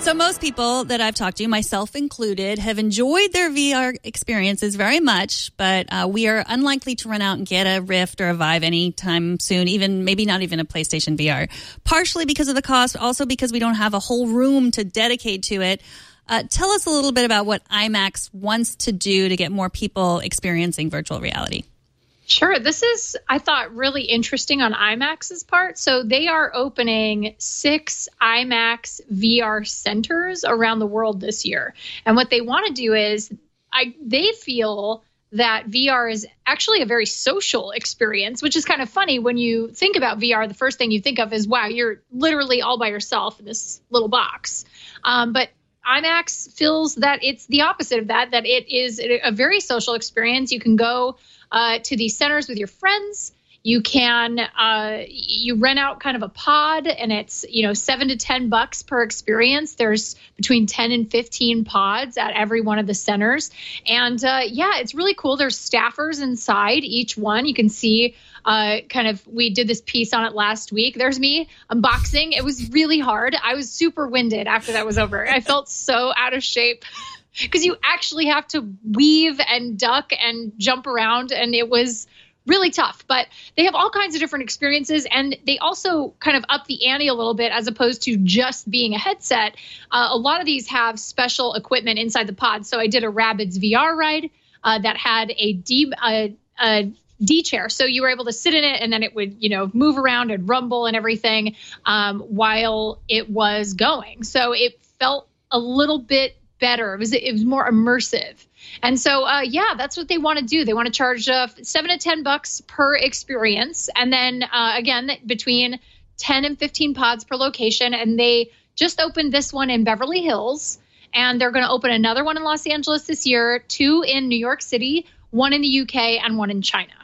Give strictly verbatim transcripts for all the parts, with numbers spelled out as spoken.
So most people that I've talked to, myself included, have enjoyed their V R experiences very much, but uh, we are unlikely to run out and get a Rift or a Vive anytime soon, even maybe not even a PlayStation V R, partially because of the cost, also because we don't have a whole room to dedicate to it. Uh, tell us a little bit about what IMAX wants to do to get more people experiencing virtual reality. Sure. This is, I thought, really interesting on IMAX's part. So they are opening six IMAX V R centers around the world this year. And what they want to do is I, they feel that V R is actually a very social experience, which is kind of funny. When you think about V R, the first thing you think of is, wow, you're literally all by yourself in this little box. Um, but IMAX feels that it's the opposite of that, that it is a very social experience. You can go uh, to these centers with your friends. You can, uh, you rent out kind of a pod, and it's, you know, seven to ten bucks per experience. There's between ten and fifteen pods at every one of the centers. And uh, yeah, it's really cool. There's staffers inside each one. You can see uh, kind of, we did this piece on it last week. There's me unboxing. It was really hard. I was super winded after that was over. I felt so out of shape because you actually have to weave and duck and jump around. And it was really tough, but they have all kinds of different experiences, and they also kind of up the ante a little bit as opposed to just being a headset. Uh, a lot of these have special equipment inside the pod. So I did a Rabbids V R ride uh, that had a D, uh, a D chair. So you were able to sit in it, and then it would, you know, move around and rumble and everything um, while it was going. So it felt a little bit better. It was, it was more immersive. And so, uh, yeah, that's what they want to do. They want to charge uh, seven to ten bucks per experience. And then uh, again, between ten and fifteen pods per location. And they just opened this one in Beverly Hills, and they're going to open another one in Los Angeles this year, two in New York City, one in the U K, and one in China.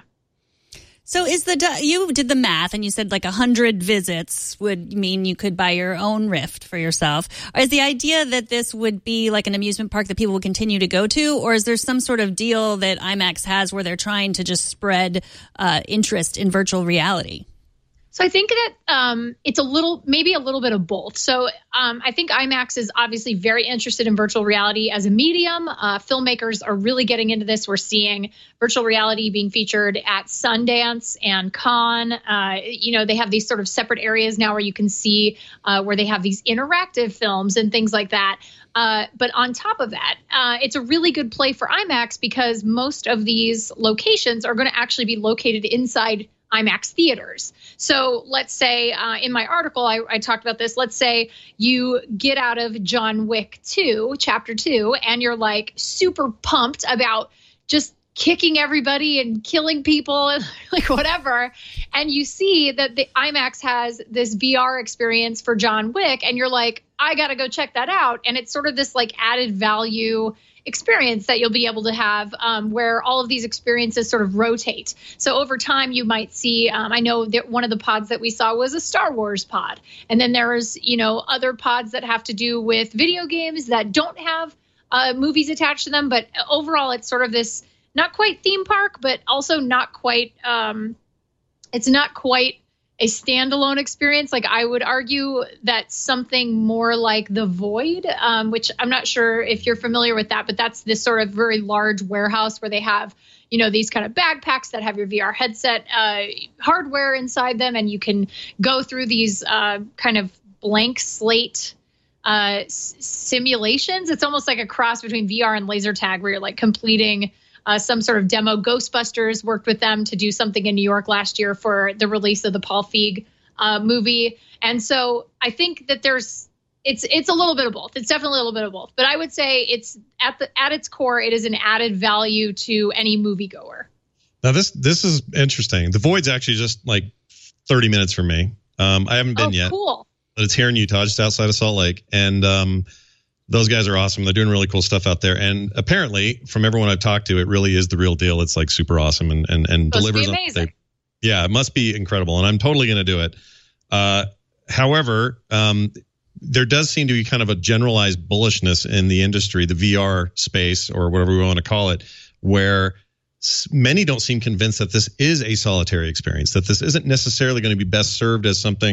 So is the, you did the math and you said like a hundred visits would mean you could buy your own Rift for yourself. Is the idea that this would be like an amusement park that people will continue to go to, or is there some sort of deal that IMAX has where they're trying to just spread uh, interest in virtual reality? So I think that um, it's a little, maybe a little bit of both. So um, I think IMAX is obviously very interested in virtual reality as a medium. Uh, filmmakers are really getting into this. We're seeing virtual reality being featured at Sundance and Cannes. Uh, you know, they have these sort of separate areas now where you can see uh, where they have these interactive films and things like that. Uh, but on top of that, uh, it's a really good play for IMAX because most of these locations are going to actually be located inside IMAX theaters. So let's say uh, in my article, I, I talked about this. Let's say you get out of John Wick two, chapter two, and you're like super pumped about just kicking everybody and killing people and like whatever. And you see that the IMAX has this V R experience for John Wick, and you're like, I got to go check that out. And it's sort of this like added value experience that you'll be able to have um, where all of these experiences sort of rotate. So over time, you might see, um, I know that one of the pods that we saw was a Star Wars pod. And then there's, you know, other pods that have to do with video games that don't have uh, movies attached to them. But overall, it's sort of this not quite theme park, but also not quite, um, it's not quite a standalone experience. Like I would argue that something more like The Void, um, which I'm not sure if you're familiar with that, but that's this sort of very large warehouse where they have, you know, these kind of backpacks that have your V R headset uh, hardware inside them. And you can go through these uh, kind of blank slate uh, s- simulations. It's almost like a cross between V R and laser tag where you're like completing Uh, some sort of demo. Ghostbusters worked with them to do something in New York last year for the release of the Paul Feig uh, movie. And so I think that there's, it's it's a little bit of both. It's definitely a little bit of both. But I would say it's at the at its core, it is an added value to any moviegoer. Now this this is interesting. The Void's actually just like thirty minutes from me. Um, I haven't been oh, yet. Cool. But it's here in Utah, just outside of Salt Lake, and um, those guys are awesome. They're doing really cool stuff out there. And apparently, from everyone I've talked to, it really is the real deal. It's like super awesome and and, and delivers. Be amazing. On, they, yeah, it must be incredible. And I'm totally going to do it. Uh, however, um, there does seem to be kind of a generalized bullishness in the industry, the V R space or whatever we want to call it, where many don't seem convinced that this is a solitary experience, that this isn't necessarily going to be best served as something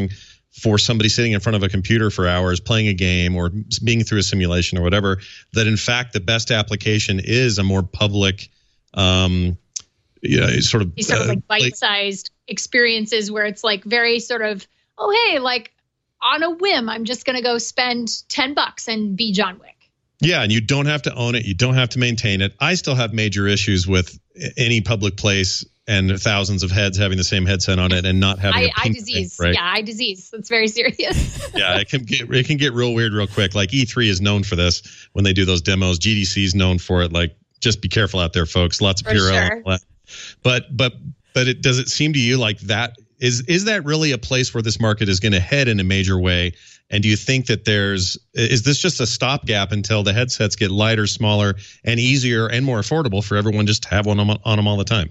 for somebody sitting in front of a computer for hours playing a game or being through a simulation or whatever, that in fact the best application is a more public, um, you know, sort of, These sort of uh, like bite-sized like, experiences where it's like very sort of, oh, hey, like on a whim, I'm just going to go spend ten bucks and be John Wick. Yeah, and you don't have to own it. You don't have to maintain it. I still have major issues with any public place and thousands of heads having the same headset on it and not having eye, a eye disease. Thing, right? Yeah, eye disease. That's very serious. Yeah, it can get it can get real weird real quick. Like E three is known for this when they do those demos. G D C is known for it. Like, just be careful out there, folks. Lots of for Purell. Sure. But but but it does it seem to you like that is is that really a place where this market is going to head in a major way? And do you think that there's is this just a stopgap until the headsets get lighter, smaller, and easier and more affordable for everyone just to have one on, on them all the time?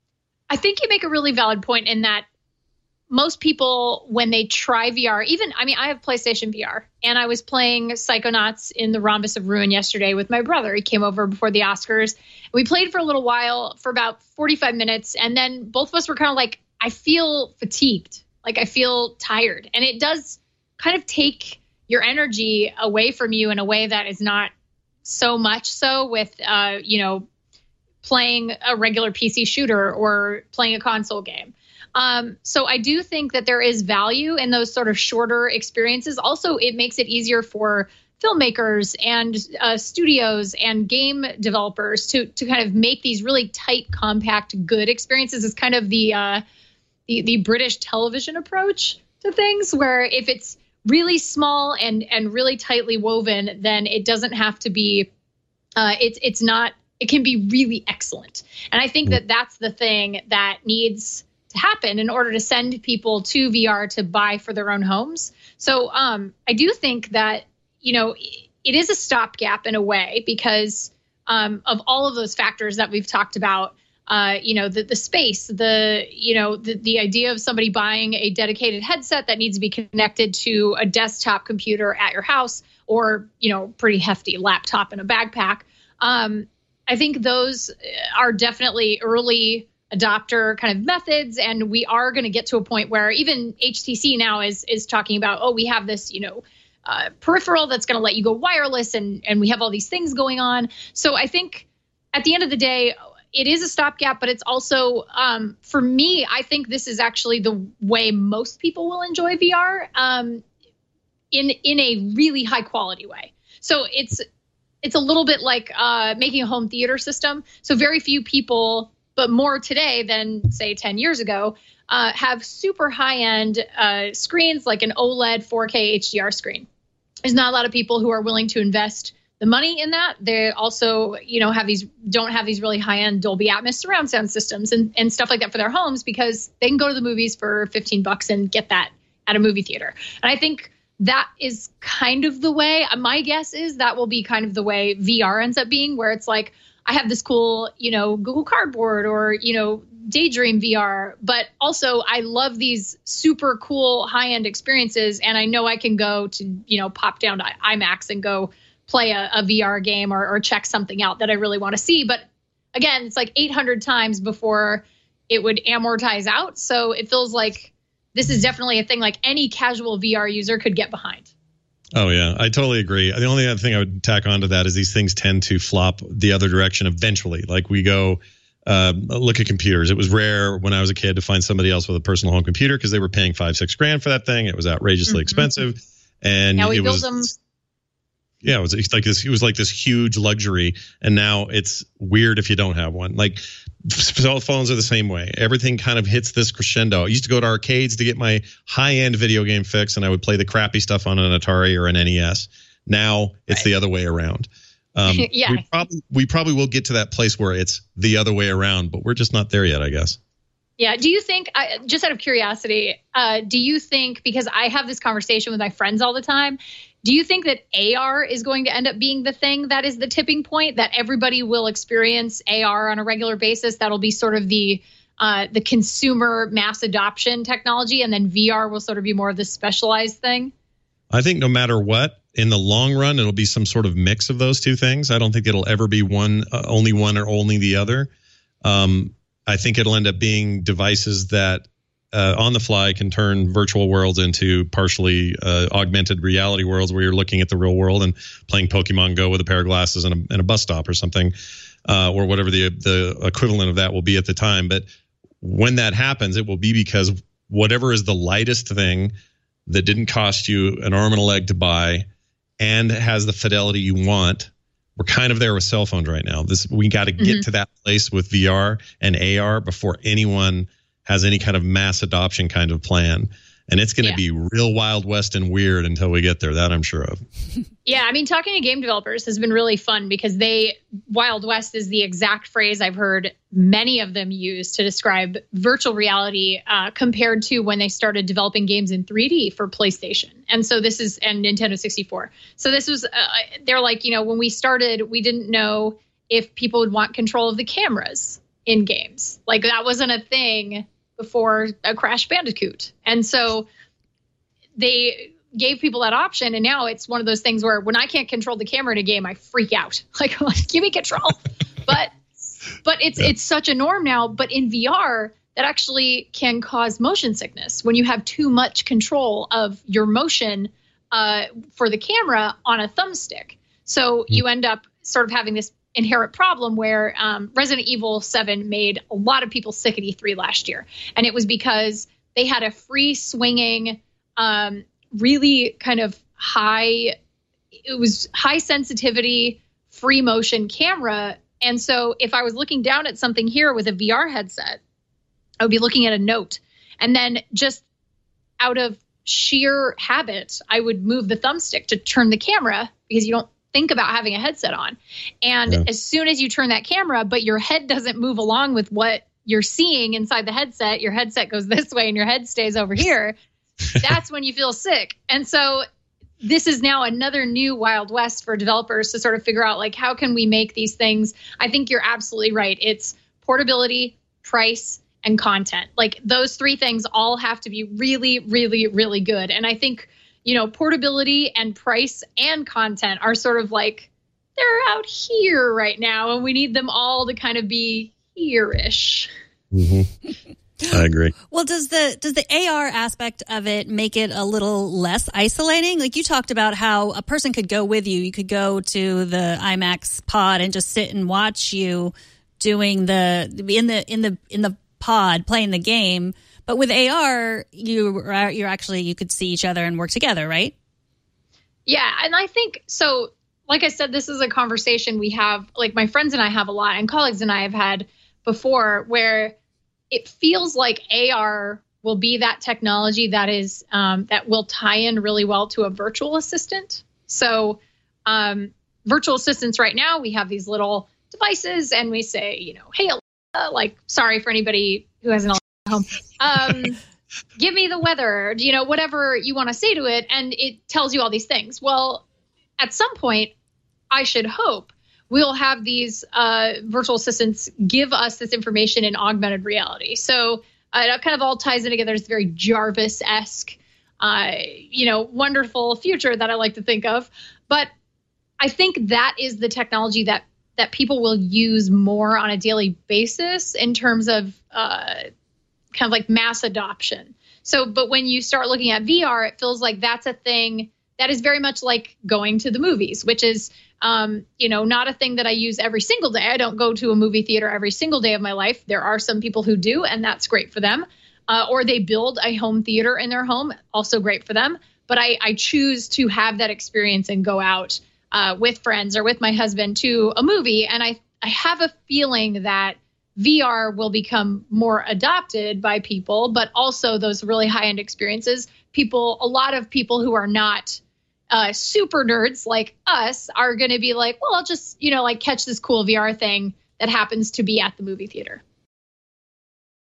I think you make a really valid point in that most people, when they try V R, even, I mean, I have PlayStation V R, and I was playing Psychonauts in the Rhombus of Ruin yesterday with my brother. He came over before the Oscars. We played for a little while, for about forty-five minutes, and then both of us were kind of like, I feel fatigued. Like, I feel tired. And it does kind of take your energy away from you in a way that is not so much so with, uh, you know, playing a regular P C shooter or playing a console game. Um, so I do think that there is value in those sort of shorter experiences. Also, it makes it easier for filmmakers and uh, studios and game developers to to kind of make these really tight, compact, good experiences. It's kind of the uh, the, the British television approach to things, where if it's really small and and really tightly woven, then it doesn't have to be. Uh, it's it's not. It can be really excellent. And I think that that's the thing that needs to happen in order to send people to V R to buy for their own homes. So um, I do think that, you know, it is a stopgap in a way because um, of all of those factors that we've talked about. Uh, you know, the, the space, the, you know, the, the idea of somebody buying a dedicated headset that needs to be connected to a desktop computer at your house or, you know, pretty hefty laptop in a backpack. Um, I think those are definitely early adopter kind of methods. And we are going to get to a point where even H T C now is is talking about, oh, we have this, you know, uh, peripheral that's going to let you go wireless. And, and we have all these things going on. So I think at the end of the day, it is a stopgap, but it's also, um, for me, I think this is actually the way most people will enjoy V R um, in in a really high quality way. So it's it's a little bit like uh, making a home theater system. So very few people, but more today than, say, ten years ago, uh, have super high-end uh, screens like an OLED four K H D R screen. There's not a lot of people who are willing to invest the money in that. They also, you know, have these don't have these really high-end Dolby Atmos surround sound systems and, and stuff like that for their homes because they can go to the movies for fifteen bucks and get that at a movie theater. And I think that is kind of the way, my guess is that will be kind of the way V R ends up being, where it's like, I have this cool, you know, Google Cardboard or, you know, Daydream V R, but also I love these super cool high-end experiences. And I know I can go to, you know, pop down to IMAX and go play a, a V R game or, or check something out that I really want to see. But again, it's like eight hundred times before it would amortize out. So it feels like this is definitely a thing like any casual V R user could get behind. Oh, yeah, I totally agree. The only other thing I would tack onto that is these things tend to flop the other direction eventually. Like we go uh, look at computers. It was rare when I was a kid to find somebody else with a personal home computer because they were paying five, six grand for that thing. It was outrageously mm-hmm. expensive. And now we it build was, them. Yeah, it was like this. It was like this huge luxury, and now it's weird if you don't have one. Like cell phones are the same way. Everything kind of hits this crescendo. I used to go to arcades to get my high-end video game fix, and I would play the crappy stuff on an Atari or an N E S. Now it's right. the other way around. Um, yeah, we probably we probably will get to that place where it's the other way around, but we're just not there yet, I guess. Yeah. Do you think, uh, just out of curiosity, uh, do you think, because I have this conversation with my friends all the time, do you think that A R is going to end up being the thing that is the tipping point, that everybody will experience A R on a regular basis? That'll be sort of the uh, the consumer mass adoption technology, and then V R will sort of be more of the specialized thing? I think no matter what, in the long run, it'll be some sort of mix of those two things. I don't think it'll ever be one, uh, only one or only the other. Um, I think it'll end up being devices that uh, on the fly can turn virtual worlds into partially uh, augmented reality worlds where you're looking at the real world and playing Pokemon Go with a pair of glasses and a, and a bus stop or something, uh, or whatever the the equivalent of that will be at the time. But when that happens, it will be because whatever is the lightest thing that didn't cost you an arm and a leg to buy and has the fidelity you want. We're kind of there with cell phones right now. This we got to get mm-hmm. to that place with V R and A R before anyone has any kind of mass adoption kind of plan. And it's going to yeah. be real Wild West and weird until we get there. That I'm sure of. Yeah, I mean, talking to game developers has been really fun because they Wild West is the exact phrase I've heard many of them use to describe virtual reality uh, compared to when they started developing games in three D for PlayStation. And so this is and Nintendo sixty-four. So this was uh, they're like, you know, when we started, we didn't know if people would want control of the cameras in games. Like that wasn't a thing before a Crash Bandicoot. And so they gave people that option. And now it's one of those things where when I can't control the camera in a game, I freak out. Like, give me control. but but it's yeah. it's such a norm now. But in V R, that actually can cause motion sickness when you have too much control of your motion uh, for the camera on a thumbstick. So mm-hmm. you end up sort of having this inherent problem where um, Resident Evil seven made a lot of people sick at E three last year. And it was because they had a free swinging, um, really kind of high, it was high sensitivity, free motion camera. And so if I was looking down at something here with a V R headset, I would be looking at a note. And then just out of sheer habit, I would move the thumbstick to turn the camera because you don't think about having a headset on. And yeah. as soon as you turn that camera, but your head doesn't move along with what you're seeing inside the headset, your headset goes this way and your head stays over here. That's when you feel sick. And so this is now another new Wild West for developers to sort of figure out, like, how can we make these things? I think you're absolutely right. It's portability, price, and content. Like those three things all have to be really, really, really good. And I think, you know, portability and price and content are sort of like, they're out here right now, and we need them all to kind of be here-ish. Mm-hmm. I agree. Well, does the does the A R aspect of it make it a little less isolating? Like you talked about how a person could go with you. You could go to the IMAX pod and just sit and watch you doing the in the in the in the pod playing the game. But with A R, you you're actually you could see each other and work together, right? Yeah, and I think so. Like I said, this is a conversation we have, like my friends and I have a lot, and colleagues and I have had before, where it feels like A R will be that technology that is um, that will tie in really well to a virtual assistant. So um, virtual assistants right now, we have these little devices, and we say, you know, hey, Alexa, like, sorry for anybody who has an Alexa at home. Um, give me the weather, you know, whatever you want to say to it. And it tells you all these things. Well, at some point, I should hope we'll have these uh, virtual assistants give us this information in augmented reality. So uh, it kind of all ties in together. It's very Jarvis-esque, uh, you know, wonderful future that I like to think of. But I think that is the technology that that people will use more on a daily basis in terms of uh, kind of like mass adoption. So, but when you start looking at V R, it feels like that's a thing that is very much like going to the movies, which is, um, you know, not a thing that I use every single day. I don't go to a movie theater every single day of my life. There are some people who do, and that's great for them. Uh, or they build a home theater in their home, also great for them. But I, I choose to have that experience and go out uh, with friends or with my husband to a movie. And I, I have a feeling that V R will become more adopted by people, but also those really high-end experiences. People, a lot of people who are not uh, super nerds like us are going to be like, well, I'll just, you know, like catch this cool V R thing that happens to be at the movie theater.